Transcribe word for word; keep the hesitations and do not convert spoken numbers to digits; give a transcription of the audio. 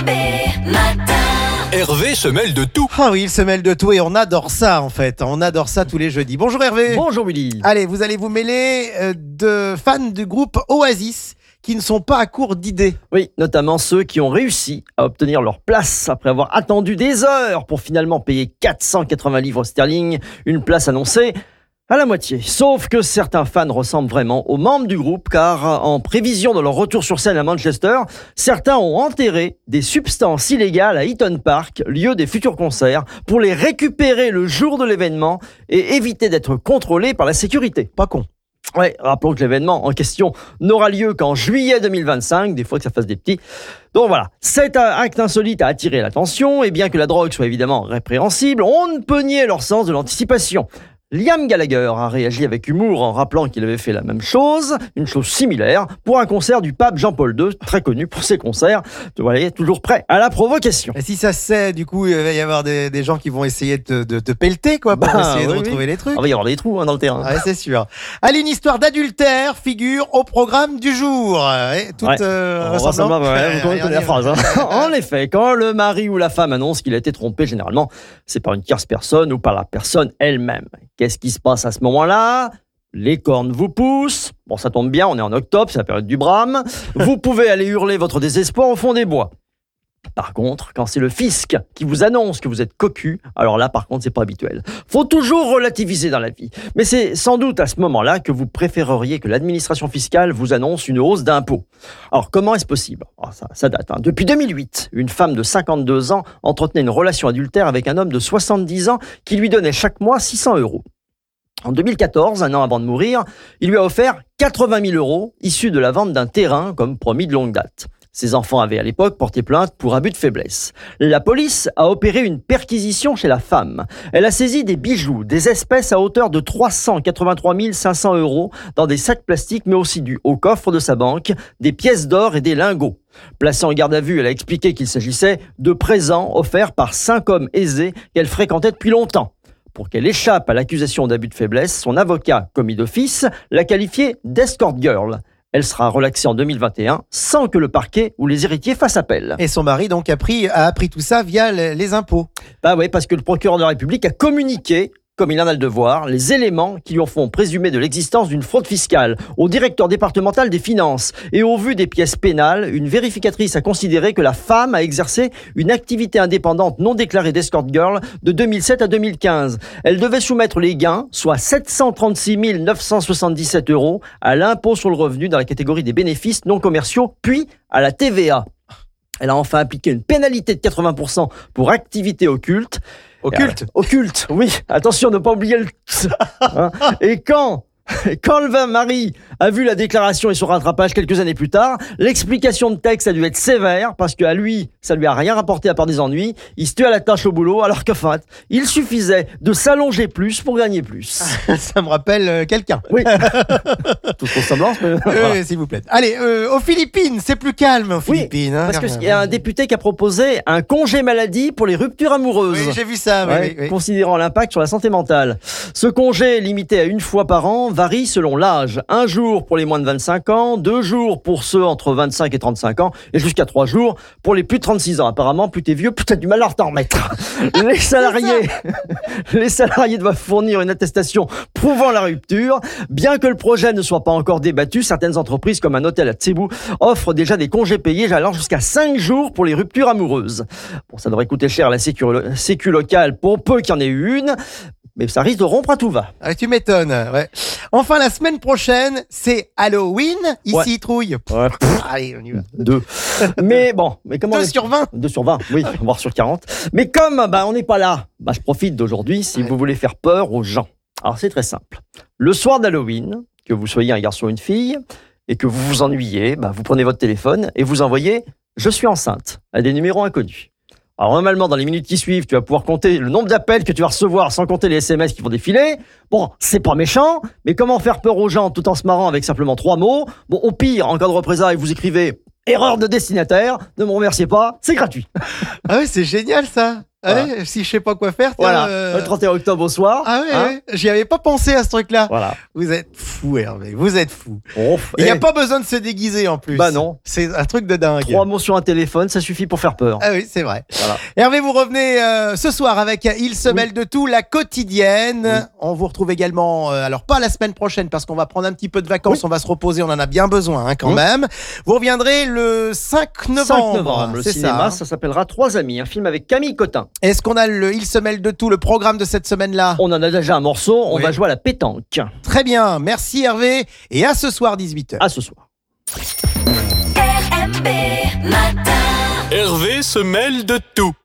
Hervé se mêle de tout. Ah oui, il se mêle de tout et on adore ça en fait. On adore ça tous les jeudis. Bonjour Hervé. Bonjour Willy. Allez, vous allez vous mêler euh, de fans du groupe Oasis qui ne sont pas à court d'idées. Oui, notamment ceux qui ont réussi à obtenir leur place après avoir attendu des heures pour finalement payer quatre cent quatre-vingts livres sterling, une place annoncée à la moitié. Sauf que certains fans ressemblent vraiment aux membres du groupe, car en prévision de leur retour sur scène à Manchester, certains ont enterré des substances illégales à Eaton Park, lieu des futurs concerts, pour les récupérer le jour de l'événement et éviter d'être contrôlés par la sécurité. Pas con. Ouais, rappelons que l'événement en question n'aura lieu qu'en juillet deux mille vingt-cinq, des fois que ça fasse des petits. Donc voilà, cet acte insolite a attiré l'attention, et bien que la drogue soit évidemment répréhensible, on ne peut nier leur sens de l'anticipation. Liam Gallagher a réagi avec humour en rappelant qu'il avait fait la même chose, une chose similaire, pour un concert du pape Jean-Paul deux, très connu pour ses concerts. Vous voyez, toujours prêt à la provocation. Et si ça se sait, du coup, il va y avoir des, des gens qui vont essayer de te de, de pelleter, quoi, pour Bah, essayer oui, de retrouver oui. les trucs. Il va y avoir des trous hein, dans le terrain. Ouais, c'est sûr. Allez, une histoire d'adultère figure au programme du jour. Ouais, toute Ouais. euh, On va ressemblant. savoir, ouais, vous Ouais, connaissez la phrase. Hein. En effet, quand le mari ou la femme annonce qu'il a été trompé, généralement, c'est par une tierce personne ou par la personne elle-même. Qu'est-ce qui se passe à ce moment-là ? Les cornes vous poussent. Bon, ça tombe bien, on est en octobre, c'est la période du brame. Vous pouvez aller hurler votre désespoir au fond des bois. Par contre, quand c'est le fisc qui vous annonce que vous êtes cocu, alors là, par contre, c'est pas habituel. Faut toujours relativiser dans la vie. Mais c'est sans doute à ce moment-là que vous préféreriez que l'administration fiscale vous annonce une hausse d'impôts. Alors, comment est-ce possible ? Alors, ça, ça date. Hein. Depuis deux mille huit, une femme de cinquante-deux ans entretenait une relation adultère avec un homme de soixante-dix ans qui lui donnait chaque mois six cents euros. En deux mille quatorze, un an avant de mourir, il lui a offert quatre-vingt mille euros issus de la vente d'un terrain comme promis de longue date. Ses enfants avaient à l'époque porté plainte pour abus de faiblesse. La police a opéré une perquisition chez la femme. Elle a saisi des bijoux, des espèces à hauteur de trois cent quatre-vingt-trois mille cinq cents euros dans des sacs plastiques, mais aussi du haut coffre de sa banque, des pièces d'or et des lingots. Placée en garde à vue, elle a expliqué qu'il s'agissait de présents offerts par cinq hommes aisés qu'elle fréquentait depuis longtemps. Pour qu'elle échappe à l'accusation d'abus de faiblesse, son avocat, commis d'office, l'a qualifiée d'escort girl. Elle sera relaxée en deux mille vingt et un sans que le parquet ou les héritiers fassent appel. Et son mari donc a, pris, a appris tout ça via les, les impôts. Bah oui, parce que le procureur de la République a communiqué, comme il en a le devoir, les éléments qui lui en font présumer de l'existence d'une fraude fiscale au directeur départemental des finances. Et au vu des pièces pénales, une vérificatrice a considéré que la femme a exercé une activité indépendante non déclarée d'escort girl de deux mille sept à deux mille quinze. Elle devait soumettre les gains, soit sept cent trente-six mille neuf cent soixante-dix-sept euros, à l'impôt sur le revenu dans la catégorie des bénéfices non commerciaux, puis à la T V A. Elle a enfin appliqué une pénalité de quatre-vingts pour cent pour activité occulte. Occulte. Euh, occulte, oui. Attention, ne pas oublier le... hein. Et quand, quand le mari a vu la déclaration et son rattrapage quelques années plus tard, l'explication de texte a dû être sévère parce qu'à lui, ça lui a rien rapporté à part des ennuis. Il se tuait à la tâche au boulot, alors que fait, il suffisait de s'allonger plus pour gagner plus. Ça me rappelle euh, quelqu'un. Oui. Toute ressemblance, mais... Euh, s'il vous plaît. Allez, euh, aux Philippines, c'est plus calme aux Oui, Philippines. Hein, parce qu'il y a un député qui a proposé un congé maladie pour les ruptures amoureuses. Oui, j'ai vu ça. Oui, Ouais, oui, oui. considérant l'impact sur la santé mentale. Ce congé, limité à une fois par an, varie selon l'âge. Un jour pour les moins de vingt-cinq ans, deux jours pour ceux entre vingt-cinq et trente-cinq ans, et jusqu'à trois jours pour les plus de trente-six ans. Apparemment, plus t'es vieux, plus t'as du mal à t'en remettre. Les salariés, les salariés doivent fournir une attestation prouvant la rupture. Bien que le projet ne soit pas encore débattu, certaines entreprises, comme un hôtel à Cebu, offrent déjà des congés payés allant jusqu'à cinq jours pour les ruptures amoureuses. Bon, ça devrait coûter cher à la sécu, sécu locale pour peu qu'il y en ait eu une, mais ça risque de rompre à tout va. Ah, tu m'étonnes. Ouais. Enfin, la semaine prochaine, c'est Halloween. Ici, Ouais. Trouille. Ouais. Allez, on y va. Deux. Mais bon, mais comment... deux sur vingt. deux sur vingt, oui, voire sur quarante. Mais comme bah, on n'est pas là, bah, je profite d'aujourd'hui si Ouais. vous voulez faire peur aux gens. Alors c'est très simple. Le soir d'Halloween, que vous soyez un garçon ou une fille, et que vous vous ennuyez, bah, vous prenez votre téléphone et vous envoyez « Je suis enceinte » à des numéros inconnus. Alors normalement, dans les minutes qui suivent, tu vas pouvoir compter le nombre d'appels que tu vas recevoir sans compter les S M S qui vont défiler. Bon, c'est pas méchant, mais comment faire peur aux gens tout en se marrant avec simplement trois mots ? Bon, au pire, en cas de représailles, vous écrivez « Erreur de destinataire », ne me remerciez pas, c'est gratuit. Ah oui, c'est génial ça. Voilà. Ouais, si je sais pas quoi faire, tiens, Voilà, euh, le trente et un octobre au soir. Ah ouais, hein. ouais. J'y avais pas pensé à ce truc-là. Voilà. Vous êtes fou, Hervé, vous êtes fou. Bon, Il n'y a eh, pas besoin de se déguiser en plus. Bah non. C'est un truc de dingue. Trois mots sur un téléphone, ça suffit pour faire peur. Ah oui, c'est vrai. Voilà. Hervé, vous revenez euh, ce soir avec Il se Oui. mêle de tout, la quotidienne. Oui. On vous retrouve également, euh, alors pas la semaine prochaine parce qu'on va prendre un petit peu de vacances, Oui. on va se reposer, on en a bien besoin hein, quand Oui. même. Vous reviendrez le cinq novembre. cinq novembre, le c'est cinéma, ça, hein. ça s'appellera Trois Amis, un film avec Camille Cotin. Est-ce qu'on a le Il se mêle de tout, le programme de cette semaine-là? On en a déjà un morceau, on Oui. va jouer à la pétanque. Très bien, merci Hervé et à ce soir dix-huit heures. À ce soir. R M B Matin. Hervé se mêle de tout.